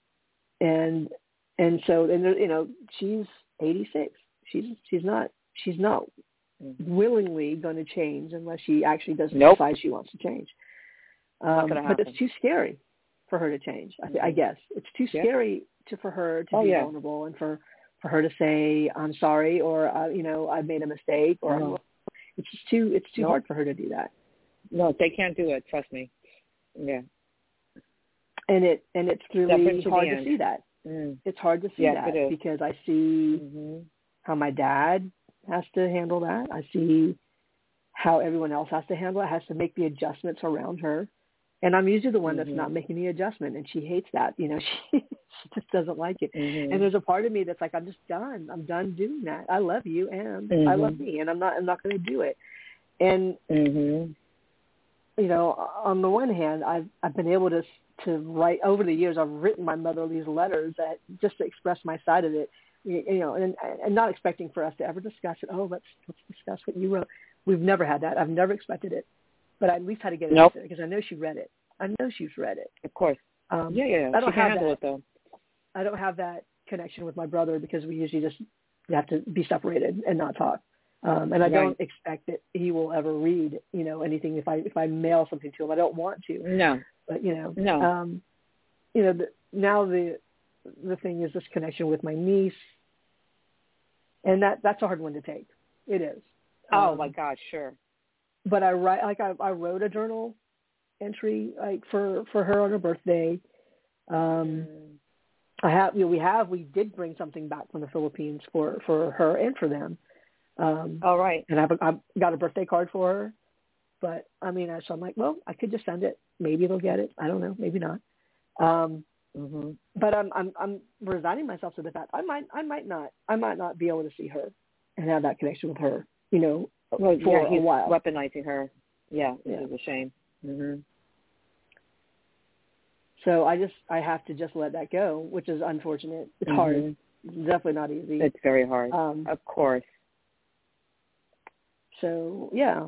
so she's 86. She's not willingly going to change unless she actually doesn't decide she wants to change. But it's too scary for her to change. I guess it's too scary for her to be vulnerable and for her to say I'm sorry, or I've made a mistake, or it's too hard for her to do that. No, they can't do it. Trust me. Yeah. And it's really hard to see that. It's hard to see that because I see how my dad has to handle that. I see how everyone else has to handle it, has to make the adjustments around her. And I'm usually the one that's not making the adjustment, and she hates that. You know, she just doesn't like it. And there's a part of me that's like, I'm just done. I'm done doing that. I love you, and I love me, and I'm not going to do it. And you know, on the one hand, I've been able to write over the years. I've written my mother these letters that just to express my side of it. You know, and not expecting for us to ever discuss it. Oh, let's discuss what you wrote. We've never had that. I've never expected it. But I at least had to get it out there because I know she read it. I know she's read it. Of course. I don't have that. It, though. I don't have that connection with my brother because we usually just have to be separated and not talk. And I don't expect that he will ever read, you know, anything if I mail something to him. I don't want to. No. But you know, you know, now the thing is this connection with my niece, and that's a hard one to take. It is. Oh my God, sure. But I wrote a journal entry like for her on her birthday. We did bring something back from the Philippines for her and for them. All right. And I've got a birthday card for her. But I mean, so I'm like, well, I could just send it. Maybe they'll get it. I don't know. Maybe not. But I'm resigning myself to the fact I might not be able to see her and have that connection with her. You know, for a while. Weaponizing her. Yeah, it is a shame. So I have to just let that go, which is unfortunate. It's hard. It's definitely not easy. It's very hard. Of course. So yeah,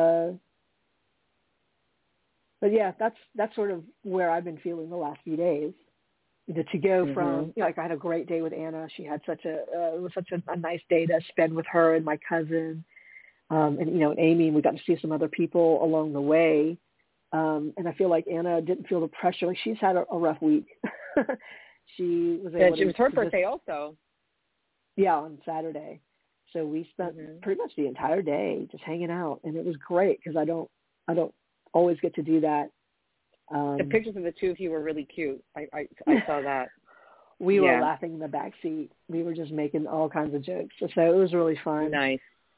but yeah, that's sort of where I've been feeling the last few days. To go from, you know, like I had a great day with Anna. She had such a nice day to spend with her and my cousin, and you know, and Amy. And we got to see some other people along the way. And I feel like Anna didn't feel the pressure. Like she's had a rough week. She was able. It was her birthday also. Yeah, on Saturday. So we spent pretty much the entire day just hanging out, and it was great because I don't always get to do that. The pictures of the two of you were really cute. I saw that. We were laughing in the back seat. We were just making all kinds of jokes. So it was really fun. Nice.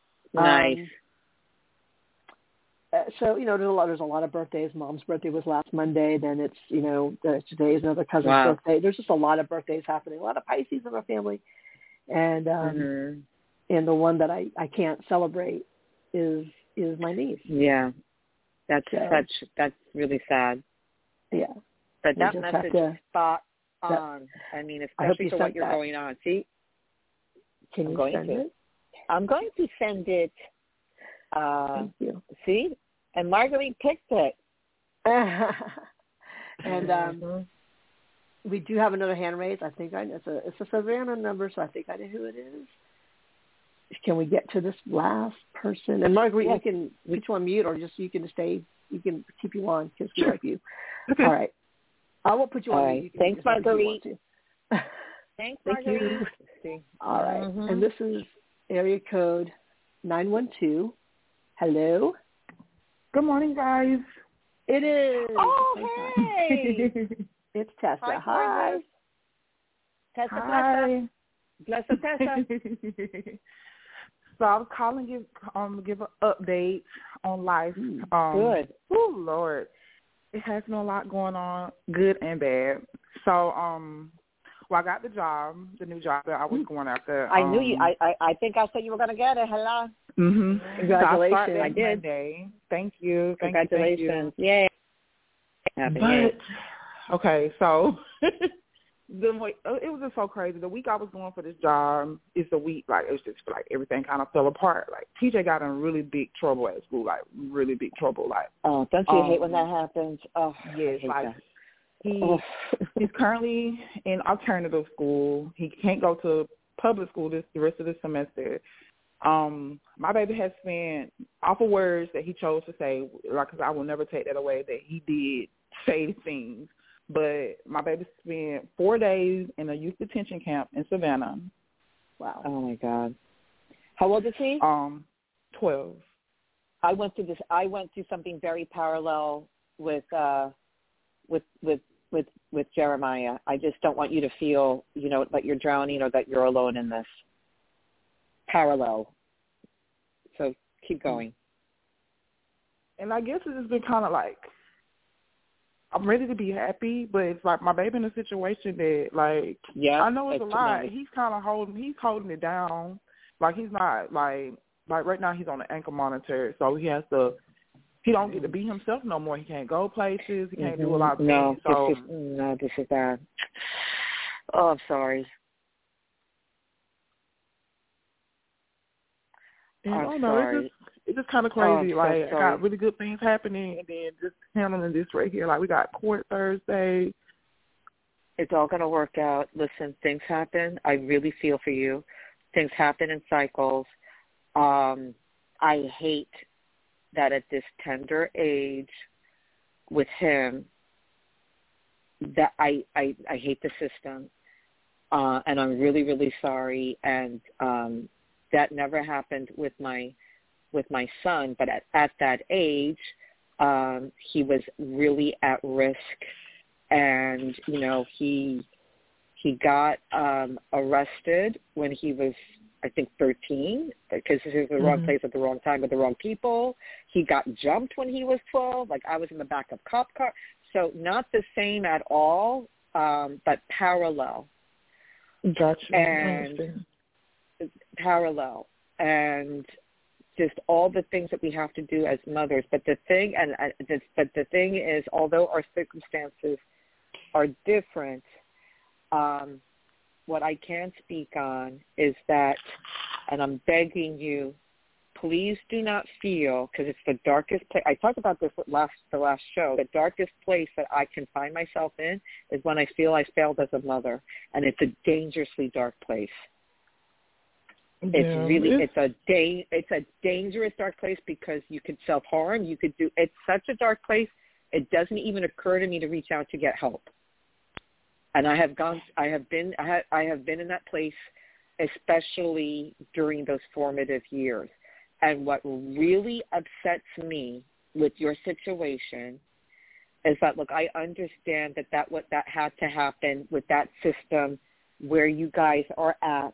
So, you know, there's a lot of birthdays. Mom's birthday was last Monday. Then it's, you know, today is another cousin's birthday. There's just a lot of birthdays happening. A lot of Pisces in our family. And and the one that I can't celebrate is my niece. Yeah. That's really sad. Yeah. But that message is spot on. I mean, especially for what you're going on. See? Can you send it? I'm going to send it. Thank you. See? And Marguerite picked it. And we do have another hand raised. I think it's a Savannah number, so I think I know who it is. Can we get to this last person? And Marguerite, you can put you on mute, or just you can stay. You can keep you on because we like you. Okay. All right. I won't put you on mute. Thanks, Marguerite. Thanks, Marguerite. All right. And this is area code 912. Hello. Good morning, guys. It is. Oh, hey. It's Tessa. Hi. Tessa. Hi. Bless Tessa. So I was calling give an update on life. Good. Oh Lord, it has been a lot going on, good and bad. So I got the new job that I was going after. I knew you. I think I said you were going to get it. Hello. Congratulations. So I did. Monday. Thank you. Congratulations. Yay. Okay, so it was just so crazy. The week I was going for this job is the week, like, it was just like everything kind of fell apart. Like, TJ got in really big trouble at school, like really big trouble. Like, oh, don't you hate when that happens? Oh, yes, like he's currently in alternative school. He can't go to public school the rest of the semester. My baby has spent awful words that he chose to say, like, 'cause I will never take that away, that he did say things. But my baby spent 4 days in a youth detention camp in Savannah. Wow. Oh, my God. How old is he? 12. I went through something very parallel with with Jeremiah. I just don't want you to feel, that you're drowning or that you're alone in this. Parallel. So keep going. And I guess it's just been kind of like, I'm ready to be happy, but it's like my baby in a situation that, like, I know it's a lot. He's kind of holding it down. Like, he's not, like right now he's on an ankle monitor, so he don't get to be himself no more. He can't go places. He can't do a lot of things. This is bad. Oh, I'm sorry. And I don't know, it's just kind of crazy. I got really good things happening, and then just handling this right here. Like, we got court Thursday. It's all going to work out. Listen, things happen. I really feel for you. Things happen in cycles. I hate that at this tender age with him, that I hate the system, and I'm really, really sorry. And that never happened with my son, but at that age, he was really at risk, and he got arrested when he was, I think, 13, because he was in the wrong place at the wrong time with the wrong people. He got jumped when he was 12. Like, I was in the back of cop car. So not the same at all, but parallel. Gotcha. And parallel. And just all the things that we have to do as mothers. But the thing is, although our circumstances are different, what I can speak on is that, and I'm begging you, please do not feel, because it's the darkest place. I talked about this the last show. The darkest place that I can find myself in is when I feel I failed as a mother, and it's a dangerously dark place. It's a dangerous dark place, because you could self-harm. It's such a dark place. It doesn't even occur to me to reach out to get help. And I have been in that place, especially during those formative years. And what really upsets me with your situation is that, look, I understand that had to happen with that system where you guys are at.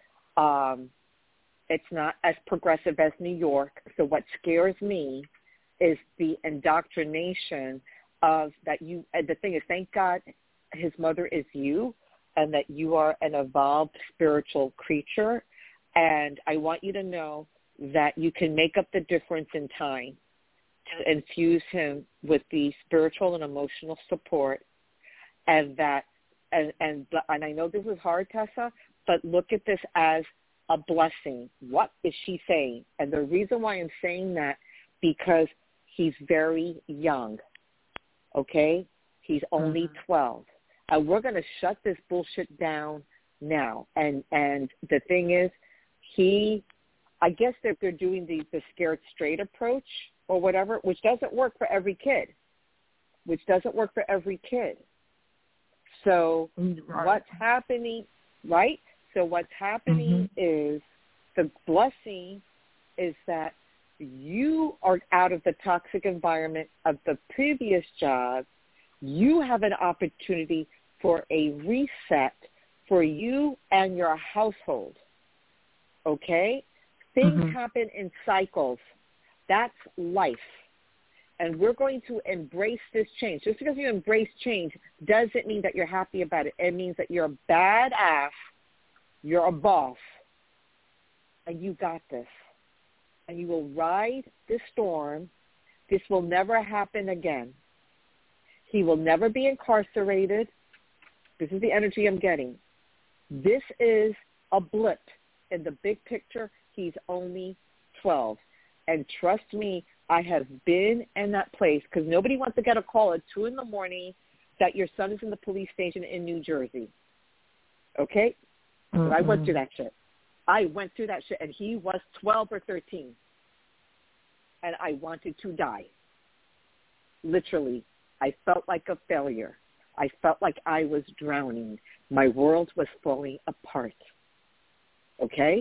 It's not as progressive as New York. So what scares me is the indoctrination of that you. And the thing is, thank God, his mother is you, and that you are an evolved spiritual creature. And I want you to know that you can make up the difference in time to infuse him with the spiritual and emotional support, and that, and I know this is hard, Tessa, but look at this as a blessing. What is she saying? And the reason why I'm saying that, because he's very young, okay? He's only 12. And we're going to shut this bullshit down now. And the thing is, I guess that they're doing the scared straight approach or whatever, which doesn't work for every kid. So what's happening, right? So what's happening is, the blessing is that you are out of the toxic environment of the previous job. You have an opportunity for a reset for you and your household, okay? Things happen in cycles. That's life. And we're going to embrace this change. Just because you embrace change doesn't mean that you're happy about it. It means that you're a badass, you're a boss, and you got this. And you will ride this storm. This will never happen again. He will never be incarcerated. This is the energy I'm getting. This is a blip in the big picture. He's only 12. And trust me, I have been in that place, because nobody wants to get a call at 2 a.m. that your son is in the police station in New Jersey. Okay? So I went through that shit. And he was 12 or 13. And I wanted to die. Literally. I felt like a failure. I felt like I was drowning. My world was falling apart. Okay?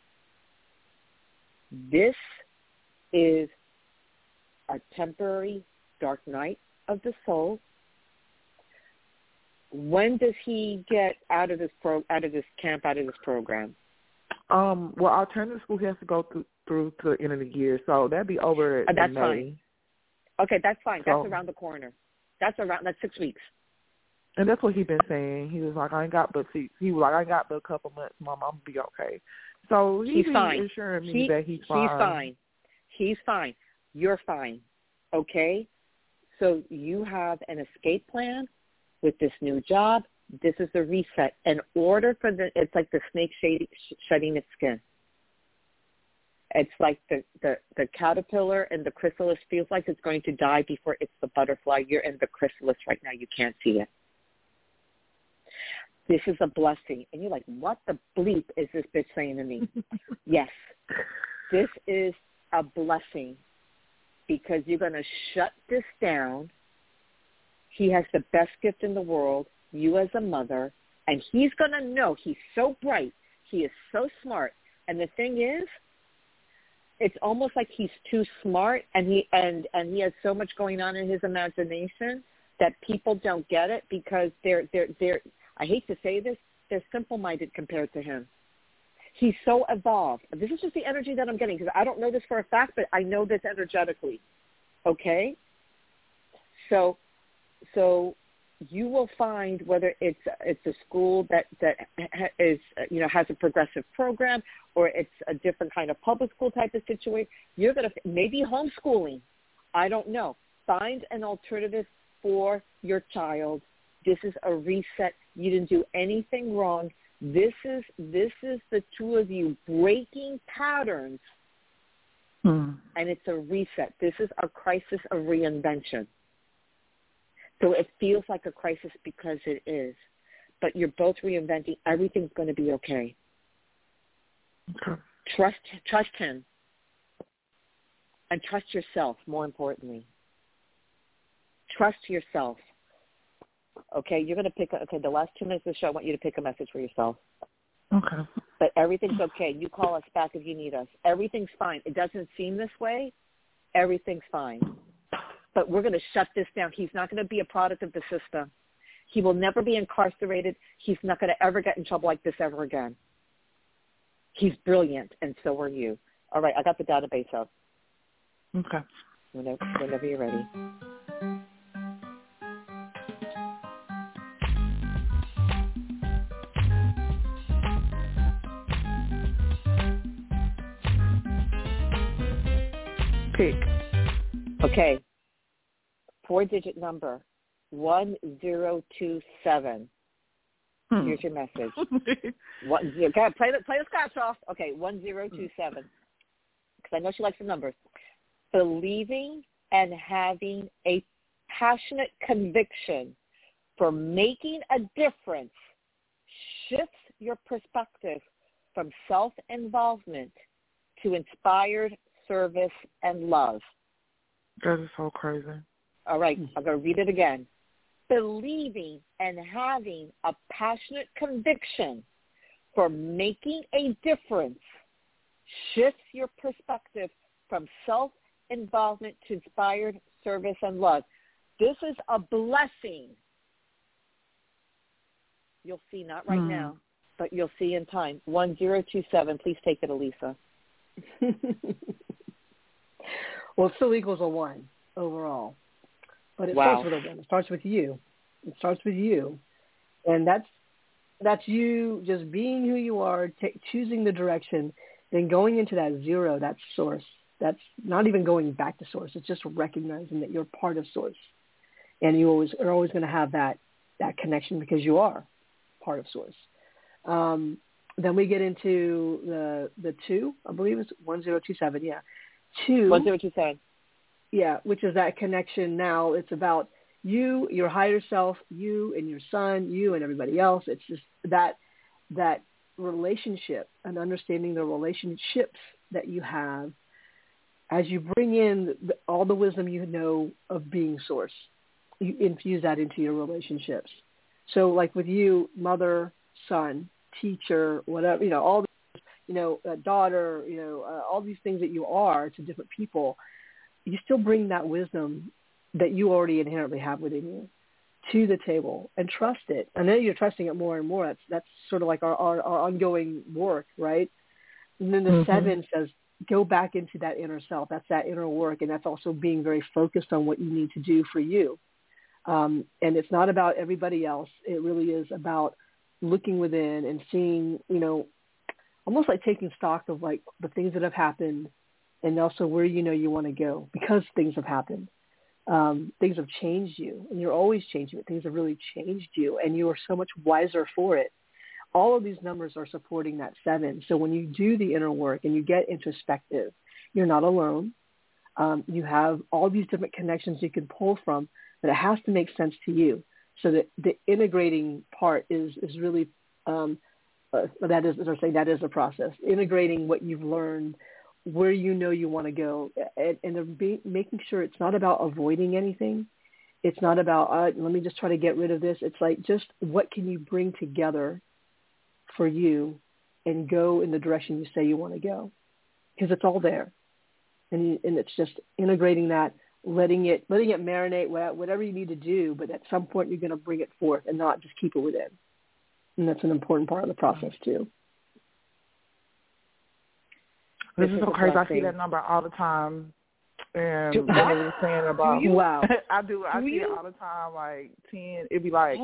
This is a temporary dark night of the soul. When does he get out of this camp, out of this program? Well, alternative school has to go through to the end of the year, so that'd be over in that's May. Fine. Okay, that's fine. So, that's around the corner. That's 6 weeks. And that's what he's been saying. He was like, I ain't got but a couple months, Mom, I'm gonna be okay. So he's fine. assuring me that he's fine. He's fine. You're fine. Okay? So you have an escape plan with this new job. This is the reset. In order for it's like the snake shedding its skin. It's like the caterpillar and the chrysalis feels like it's going to die before it's the butterfly. You're in the chrysalis right now. You can't see it. This is a blessing. And you're like, what the bleep is this bitch saying to me? Yes, this is a blessing because you're going to shut this down. He has the best gift in the world, you as a mother, and he's going to know. He's so bright. He is so smart. And the thing is, it's almost like he's too smart and he has so much going on in his imagination that people don't get it because they're I hate to say this, they're simple-minded compared to him. He's so evolved. This is just the energy that I'm getting because I don't know this for a fact, but I know this energetically. Okay? So you will find whether it's a school that is has a progressive program or it's a different kind of public school type of situation. You're going to maybe homeschooling. I don't know. Find an alternative for your child. This is a reset. You didn't do anything wrong. This is the two of you breaking patterns, and it's a reset. This is a crisis of reinvention. So it feels like a crisis because it is, but you're both reinventing. Everything's going to be okay. Okay. Trust him, and trust yourself. More importantly, trust yourself. Okay, you're going to pick. The last 2 minutes of the show, I want you to pick a message for yourself. Okay. But everything's okay. You call us back if you need us. Everything's fine. It doesn't seem this way. Everything's fine. But we're going to shut this down. He's not going to be a product of the system. He will never be incarcerated. He's not going to ever get in trouble like this ever again. He's brilliant, and so are you. All right, I got the database up. Okay. Whenever you're ready. Pick. Okay. 4-digit number, 1027. Here's your message. Okay, play the scratch off. Okay, 1027. Because I know she likes the numbers. Believing and having a passionate conviction for making a difference shifts your perspective from self-involvement to inspired service and love. That is so crazy. All right, I'm going to read it again. Believing and having a passionate conviction for making a difference shifts your perspective from self-involvement to inspired service and love. This is a blessing. You'll see, not right now, but you'll see in time. 1027. Please take it, Elisa. Well, it still equals a 1 overall. But it Wow. starts with a 1. It starts with you. It starts with you. And that's you just being who you are, choosing the direction, then going into that 0, that source. That's not even going back to source. It's just recognizing that you're part of source. And you are always going to have that connection because you are part of source. Then we get into the 2, I believe it's 1027, yeah. 2. 1027. Yeah, which is that connection now. It's about you, your higher self, you and your son, you and everybody else. It's just that relationship and understanding the relationships that you have as you bring in all the wisdom you know of being source. You infuse that into your relationships. So like with you, mother, son, teacher, whatever, all daughter, all these things that you are to different people, you still bring that wisdom that you already inherently have within you to the table and trust it. And then you're trusting it more and more. That's sort of like our ongoing work, right? And then the 7 says, go back into that inner self. That's that inner work. And that's also being very focused on what you need to do for you. And it's not about everybody else. It really is about looking within and seeing, almost like taking stock of like the things that have happened and also where you want to go because things have happened. Things have changed you, and you're always changing it. Things have really changed you, and you are so much wiser for it. All of these numbers are supporting that 7. So when you do the inner work and you get introspective, you're not alone. You have all these different connections you can pull from, but it has to make sense to you. So that the integrating part is really, that is a process. Integrating what you've learned, where you want to go, and making sure it's not about avoiding anything. It's not about, let me just try to get rid of this. It's like just what can you bring together for you and go in the direction you say you want to go, because it's all there. And it's just integrating that, letting it marinate, whatever you need to do, but at some point you're going to bring it forth and not just keep it within. And that's an important part of the process too. This is so crazy. I see that number all the time. And what you were saying about, wow. I see it all the time, like 10, it'd be like,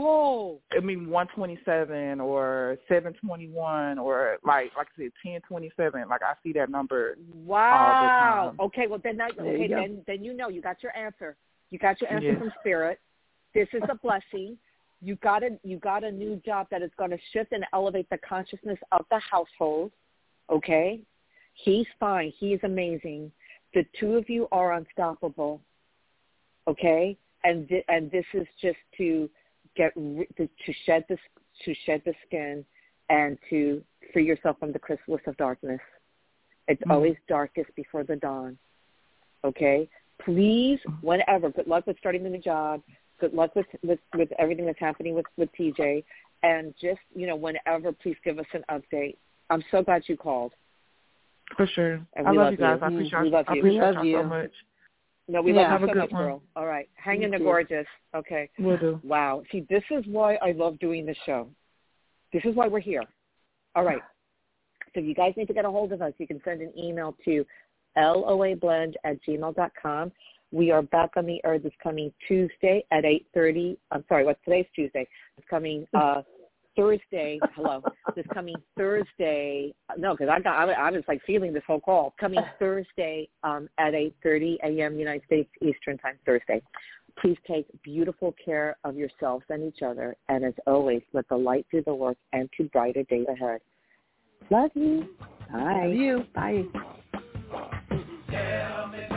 127 or 721 or like I said, 1027. Like I see that number all the time. Okay, well then you got your answer. You got your answer from Spirit. This is a blessing. You got a new job that is going to shift and elevate the consciousness of the household. Okay? He's fine. He's amazing. The two of you are unstoppable, okay? And this is just to shed the skin and to free yourself from the chrysalis of darkness. It's always darkest before the dawn, okay? Please, whenever, good luck with starting the new job. Good luck with everything that's happening with TJ. And just, whenever, please give us an update. I'm so glad you called. For sure. And I love you guys. I appreciate you so much. No, we love you so much, girl. All right. Hang in there, gorgeous. Okay. Will do. Wow. See, this is why I love doing this show. This is why we're here. All right. So if you guys need to get a hold of us, you can send an email to loablend@gmail.com. We are back on the air this coming Tuesday at 8:30. I'm sorry, today's Tuesday. It's coming Thursday. Hello. This coming Thursday. No, because I was like feeling this whole call. Coming Thursday at 8:30 a.m. United States Eastern Time, Thursday. Please take beautiful care of yourselves and each other. And as always, let the light do the work and to brighter days ahead. Love you. Bye. Love you. Bye.